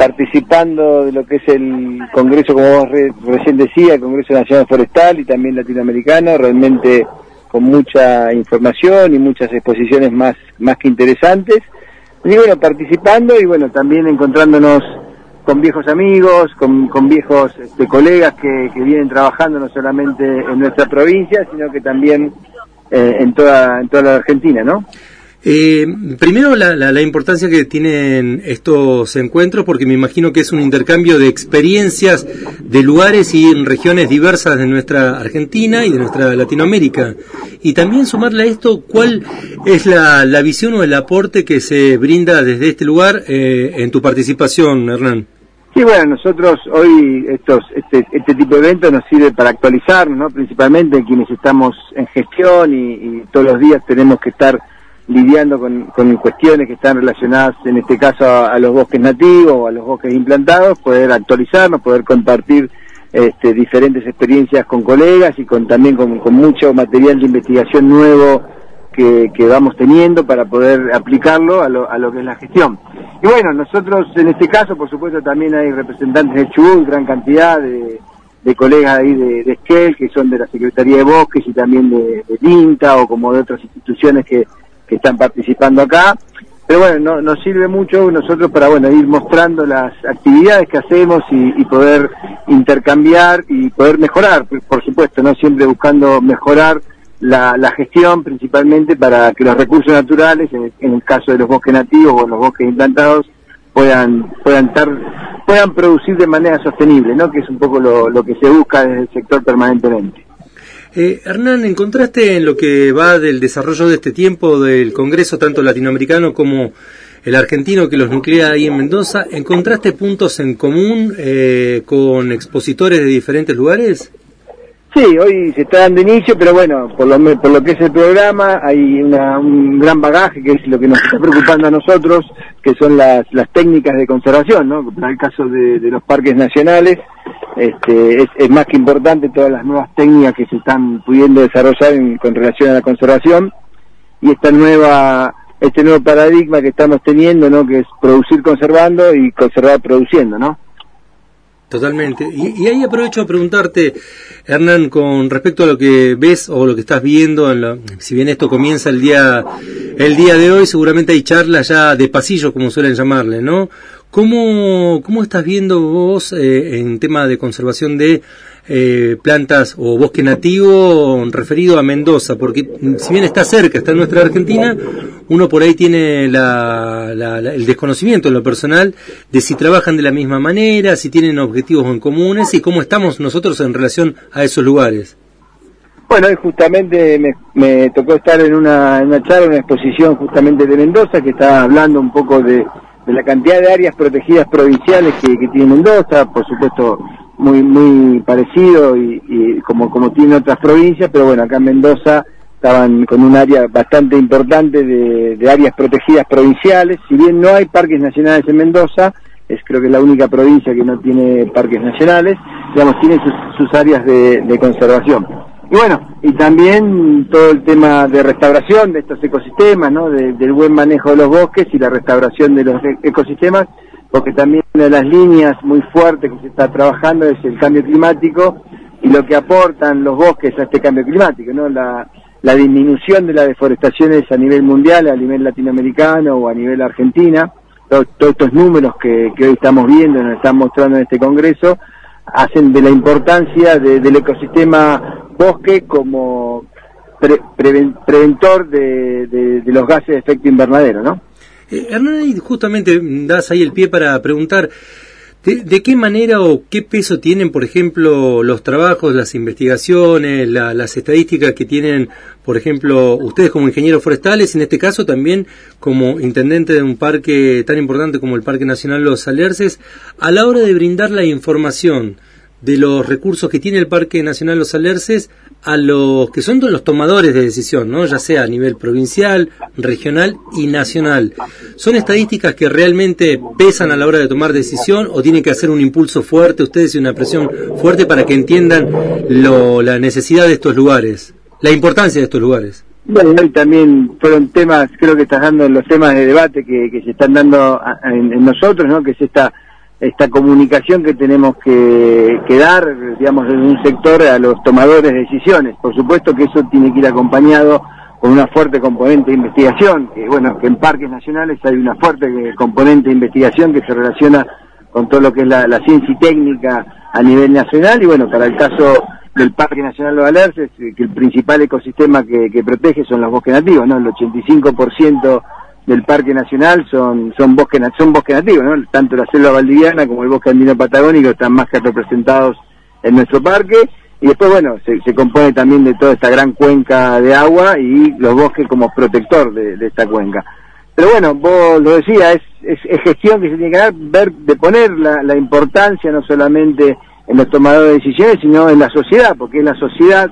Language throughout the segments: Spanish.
participando de lo que es el Congreso, como vos recién decía, el Congreso Nacional Forestal y también latinoamericano, realmente con mucha información y muchas exposiciones más que interesantes. Y bueno, participando y bueno, también encontrándonos con viejos amigos, con viejos colegas que vienen trabajando no solamente en nuestra provincia, sino que también en toda la Argentina, ¿no? Primero la importancia que tienen estos encuentros, porque me imagino que es un intercambio de experiencias de lugares y en regiones diversas de nuestra Argentina y de nuestra Latinoamérica. Y también sumarle a esto, ¿cuál es la visión o el aporte que se brinda desde este lugar en tu participación, Hernán? Sí, bueno, nosotros hoy este tipo de eventos nos sirve para actualizarnos, ¿no? Principalmente quienes estamos en gestión y todos los días tenemos que estar lidiando con cuestiones que están relacionadas, en este caso, a los bosques nativos o a los bosques implantados, poder actualizarnos, poder compartir diferentes experiencias con colegas y también con mucho material de investigación nuevo que vamos teniendo para poder aplicarlo a lo que es la gestión. Y bueno, nosotros en este caso, por supuesto, también hay representantes de Chubut, gran cantidad de colegas ahí de Esquel, que son de la Secretaría de Bosques y también de INTA o como de otras instituciones que están participando acá, pero bueno, nos sirve mucho nosotros para ir mostrando las actividades que hacemos y poder intercambiar y poder mejorar, por supuesto, no siempre buscando mejorar la gestión, principalmente para que los recursos naturales, en el caso de los bosques nativos o los bosques implantados, puedan producir de manera sostenible, ¿no? Que es un poco lo que se busca desde el sector permanentemente. Hernán, ¿encontraste en lo que va del desarrollo de este tiempo del Congreso, tanto latinoamericano como el argentino que los nuclea ahí en Mendoza, ¿encontraste puntos en común con expositores de diferentes lugares? Sí, hoy se está dando inicio, pero bueno, por lo que es el programa, hay un gran bagaje que es lo que nos está preocupando a nosotros, que son las técnicas de conservación, ¿no? En el caso de los parques nacionales, es más que importante todas las nuevas técnicas que se están pudiendo desarrollar con relación a la conservación y este nuevo paradigma que estamos teniendo, ¿no? Que es producir conservando y conservar produciendo, ¿no? Totalmente. Y ahí aprovecho a preguntarte, Hernán, con respecto a lo que ves o lo que estás viendo, si bien esto comienza el día de hoy, seguramente hay charlas ya de pasillo, como suelen llamarle, ¿no? ¿Cómo estás viendo vos en tema de conservación de plantas o bosque nativo referido a Mendoza? Porque si bien está cerca, está en nuestra Argentina, uno por ahí tiene el desconocimiento en lo personal de si trabajan de la misma manera, si tienen objetivos en comunes y cómo estamos nosotros en relación a esos lugares. Bueno, hoy justamente me tocó estar en una charla, una exposición justamente de Mendoza, que estaba hablando un poco de la cantidad de áreas protegidas provinciales que tiene Mendoza, por supuesto muy parecido y como tiene otras provincias, pero bueno, acá en Mendoza estaban con un área bastante importante de áreas protegidas provinciales. Si bien no hay parques nacionales en Mendoza, creo que es la única provincia que no tiene parques nacionales, digamos, tiene sus áreas de conservación. Y bueno, y también todo el tema de restauración de estos ecosistemas, ¿no? Del buen manejo de los bosques y la restauración de los ecosistemas, porque también una de las líneas muy fuertes que se está trabajando es el cambio climático y lo que aportan los bosques a este cambio climático, ¿no? La disminución de las deforestaciones a nivel mundial, a nivel latinoamericano o a nivel Argentina, todos estos números que hoy estamos viendo, nos están mostrando en este congreso, hacen de la importancia del ecosistema bosque como preventor de los gases de efecto invernadero, ¿no? Hernán, justamente das ahí el pie para preguntar ¿de qué manera o qué peso tienen, por ejemplo, los trabajos, las investigaciones, las estadísticas que tienen, por ejemplo, ustedes como ingenieros forestales, en este caso también como intendente de un parque tan importante como el Parque Nacional Los Alerces, a la hora de brindar la información de los recursos que tiene el Parque Nacional Los Alerces a los que son los tomadores de decisión, ¿no? Ya sea a nivel provincial, regional y nacional? ¿Son estadísticas que realmente pesan a la hora de tomar decisión o tienen que hacer un impulso fuerte ustedes y una presión fuerte para que entiendan la necesidad de estos lugares, la importancia de estos lugares? Bueno, hoy también fueron temas, creo que estás dando los temas de debate que se están dando en nosotros, ¿no? Que es esta comunicación que tenemos que dar, digamos, desde un sector a los tomadores de decisiones. Por supuesto que eso tiene que ir acompañado con una fuerte componente de investigación, que bueno, que en parques nacionales hay una fuerte componente de investigación que se relaciona con todo lo que es la ciencia y técnica a nivel nacional, y bueno, para el caso del Parque Nacional Los Alerces, que el principal ecosistema que protege son los bosques nativos, ¿no? El 85% del Parque Nacional son bosques nativos, ¿no? Tanto la selva valdiviana como el bosque andino patagónico están más que representados en nuestro parque, y después, bueno, se compone también de toda esta gran cuenca de agua y los bosques como protector de esta cuenca. Pero bueno, vos lo decías, es gestión que se tiene que ver, de poner la importancia no solamente en los tomadores de decisiones, sino en la sociedad, porque es la sociedad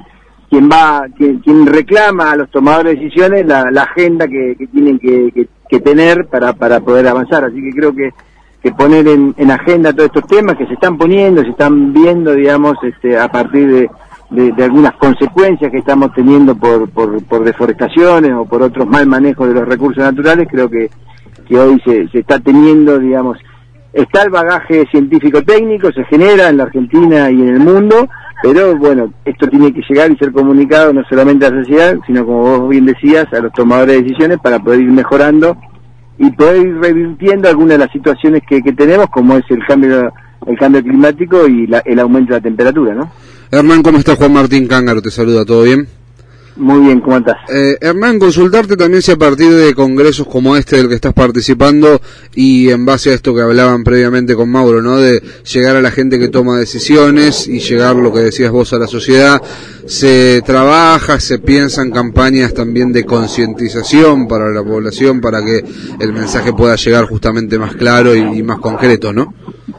quien reclama a los tomadores de decisiones la agenda que tienen que tener para poder avanzar. Así que creo que poner en agenda todos estos temas que se están poniendo, se están viendo, digamos, a partir de algunas consecuencias que estamos teniendo por deforestaciones o por otros mal manejos de los recursos naturales. Creo que hoy se está teniendo, digamos, está el bagaje científico-técnico, se genera en la Argentina y en el mundo, pero bueno, esto tiene que llegar y ser comunicado no solamente a la sociedad, sino, como vos bien decías, a los tomadores de decisiones, para poder ir mejorando y poder ir revirtiendo algunas de las situaciones que tenemos, como es el cambio climático y el aumento de la temperatura, ¿no? Hernán, ¿cómo estás? Juan Martín Cángaro te saluda, ¿todo bien? Muy bien, ¿cómo estás? Hernán, consultarte también si a partir de congresos como este del que estás participando y en base a esto que hablaban previamente con Mauro, ¿no? De llegar a la gente que toma decisiones y llegar, lo que decías vos, a la sociedad, se trabaja, se piensan campañas también de concientización para la población, para que el mensaje pueda llegar justamente más claro y más concreto, ¿no?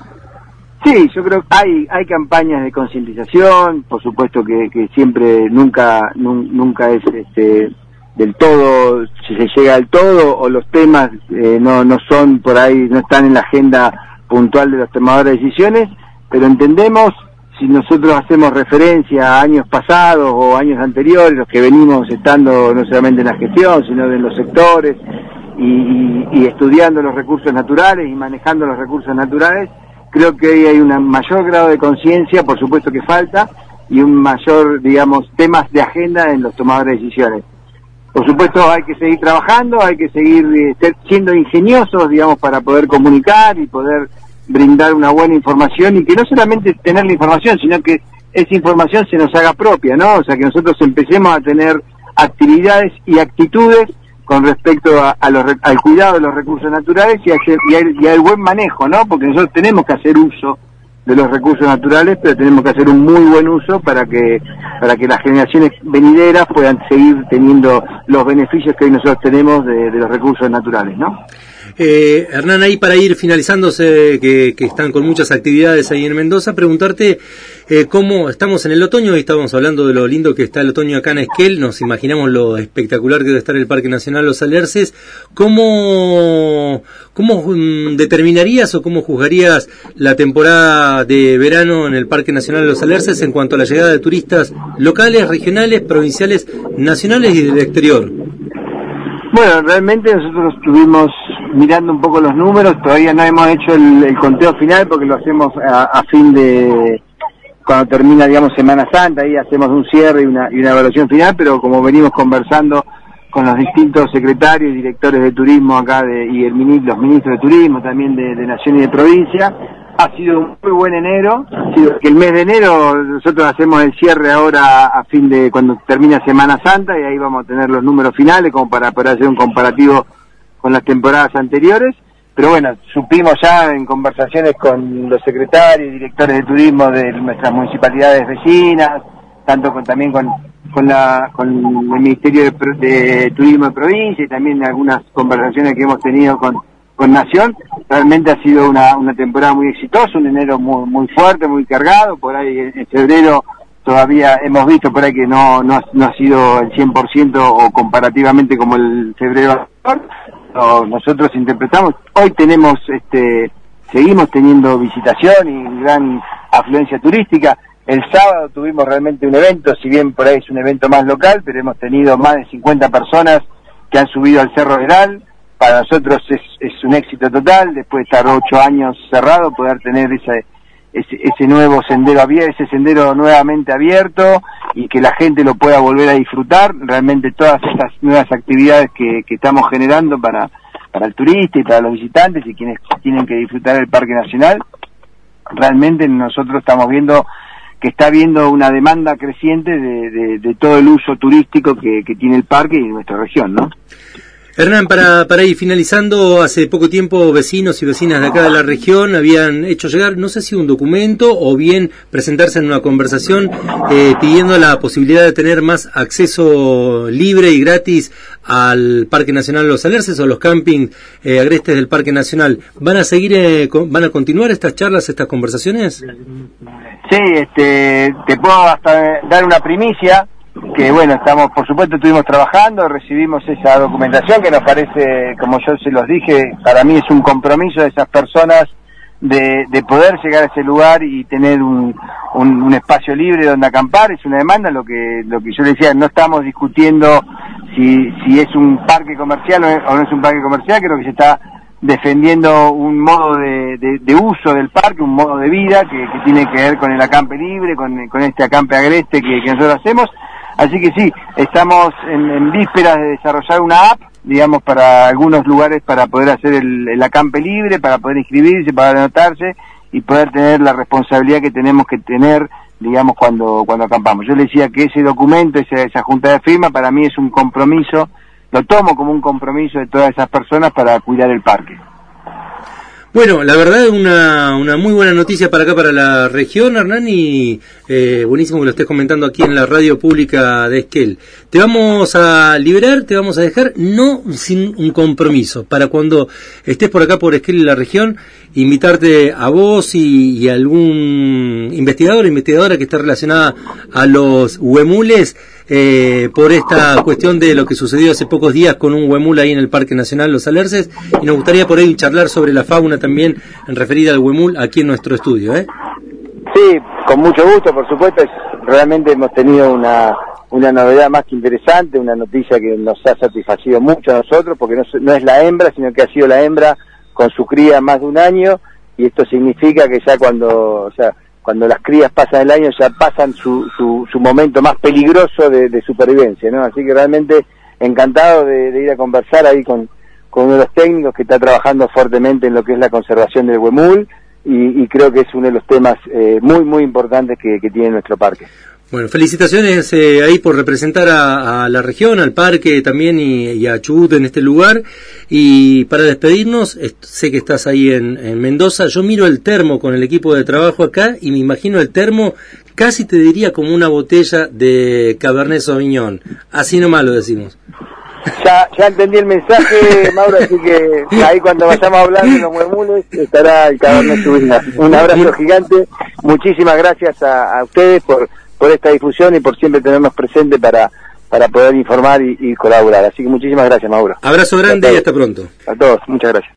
Sí, yo creo que hay campañas de concientización, por supuesto que siempre nunca es del todo, si se llega al todo, o los temas no son por ahí, no están en la agenda puntual de los tomadores de decisiones, pero entendemos, si nosotros hacemos referencia a años pasados o años anteriores, los que venimos estando no solamente en la gestión, sino en los sectores y estudiando los recursos naturales y manejando los recursos naturales, creo que hoy hay un mayor grado de conciencia, por supuesto que falta, y un mayor, digamos, temas de agenda en los tomadores de decisiones. Por supuesto hay que seguir trabajando, hay que seguir siendo ingeniosos, digamos, para poder comunicar y poder brindar una buena información, y que no solamente tener la información, sino que esa información se nos haga propia, ¿no? O sea, que nosotros empecemos a tener actividades y actitudes con respecto al cuidado de los recursos naturales y al buen manejo, ¿no? Porque nosotros tenemos que hacer uso de los recursos naturales, pero tenemos que hacer un muy buen uso para que las generaciones venideras puedan seguir teniendo los beneficios que hoy nosotros tenemos de los recursos naturales, ¿no? Hernán, ahí para ir finalizándose, que están con muchas actividades ahí en Mendoza, preguntarte cómo estamos en el otoño, y estábamos hablando de lo lindo que está el otoño acá en Esquel, nos imaginamos lo espectacular que debe estar el Parque Nacional Los Alerces. ¿Cómo determinarías o cómo juzgarías la temporada de verano en el Parque Nacional Los Alerces en cuanto a la llegada de turistas locales, regionales, provinciales, nacionales y del exterior? Bueno, realmente nosotros estuvimos mirando un poco los números, todavía no hemos hecho el conteo final porque lo hacemos a fin de, cuando termina, digamos, Semana Santa, ahí hacemos un cierre y una evaluación final, pero como venimos conversando con los distintos secretarios y directores de turismo acá y los ministros de turismo también de nación y de provincia, ha sido un muy buen enero. Ha sido que el mes de enero nosotros hacemos el cierre ahora a fin de cuando termina Semana Santa, y ahí vamos a tener los números finales como para poder hacer un comparativo con las temporadas anteriores. Pero bueno, supimos ya en conversaciones con los secretarios y directores de turismo de nuestras municipalidades vecinas, tanto también con el Ministerio de Turismo de Provincia, y también algunas conversaciones que hemos tenido con Nación. Realmente ha sido una temporada muy exitosa, un enero muy fuerte, muy cargado. Por ahí en febrero todavía hemos visto por ahí que no ha sido el 100% o comparativamente como el febrero anterior. Nosotros interpretamos, hoy seguimos teniendo visitación y gran afluencia turística. El sábado tuvimos realmente un evento, si bien por ahí es un evento más local, pero hemos tenido más de 50 personas que han subido al Cerro Heral, para nosotros es un éxito total, después de estar 8 años cerrado, poder tener ese nuevo sendero abierto, ese sendero nuevamente abierto, y que la gente lo pueda volver a disfrutar. Realmente todas estas nuevas actividades que estamos generando para el turista y para los visitantes y quienes tienen que disfrutar el Parque Nacional, realmente nosotros estamos viendo que está habiendo una demanda creciente de todo el uso turístico que tiene el parque y nuestra región, ¿no? Hernán, para ir finalizando, hace poco tiempo vecinos y vecinas de acá de la región habían hecho llegar, no sé si un documento o bien presentarse en una conversación pidiendo la posibilidad de tener más acceso libre y gratis al Parque Nacional Los Alerces o los campings agrestes del Parque Nacional. ¿Van a seguir, van a continuar estas charlas, estas conversaciones? Sí, te puedo hasta dar una primicia. Que bueno, por supuesto estuvimos trabajando, recibimos esa documentación que nos parece, como yo se los dije, para mí es un compromiso de esas personas de poder llegar a ese lugar y tener un espacio libre donde acampar. Es una demanda, lo que yo decía, no estamos discutiendo si es un parque comercial o no es un parque comercial. Creo que se está defendiendo un modo de uso del parque, un modo de vida que tiene que ver con el acampe libre, con este acampe agreste que nosotros hacemos. Así que sí, estamos en vísperas de desarrollar una app, digamos, para algunos lugares para poder hacer el acampe libre, para poder inscribirse, para anotarse y poder tener la responsabilidad que tenemos que tener, digamos, cuando acampamos. Yo le decía que ese documento, esa junta de firma, para mí es un compromiso, lo tomo como un compromiso de todas esas personas para cuidar el parque. Bueno, la verdad es una muy buena noticia para acá, para la región, Hernán, y buenísimo que lo estés comentando aquí en la radio pública de Esquel. Te vamos a liberar, te vamos a dejar, no sin un compromiso, para cuando estés por acá por Esquel y la región, invitarte a vos y a algún investigador o investigadora que esté relacionada a los huemules, por esta cuestión de lo que sucedió hace pocos días con un huemul ahí en el Parque Nacional Los Alerces, y nos gustaría por ahí charlar sobre la fauna también en referida al huemul aquí en nuestro estudio, Sí, con mucho gusto, por supuesto. Realmente hemos tenido una novedad más que interesante, una noticia que nos ha satisfacido mucho a nosotros, porque no es la hembra, sino que ha sido la hembra con su cría más de un año, y esto significa que ya cuando las crías pasan el año, ya pasan su momento más peligroso de supervivencia, ¿no? Así que realmente encantado de ir a conversar ahí con uno de los técnicos que está trabajando fuertemente en lo que es la conservación del huemul, y creo que es uno de los temas muy importantes que tiene nuestro parque. Bueno, felicitaciones ahí por representar a la región, al parque también y a Chubut en este lugar. Y para despedirnos, sé que estás ahí en Mendoza, yo miro el termo con el equipo de trabajo acá y me imagino el termo, casi te diría como una botella de Cabernet Sauvignon, así nomás lo decimos. Ya entendí el mensaje, Mauro, así que ahí cuando vayamos hablando de los huemules estará el Cabernet Sauvignon. Un abrazo gigante, muchísimas gracias a ustedes por esta difusión y por siempre tenernos presente para poder informar y colaborar. Así que muchísimas gracias, Mauro. Abrazo grande y hasta pronto. A todos, muchas gracias.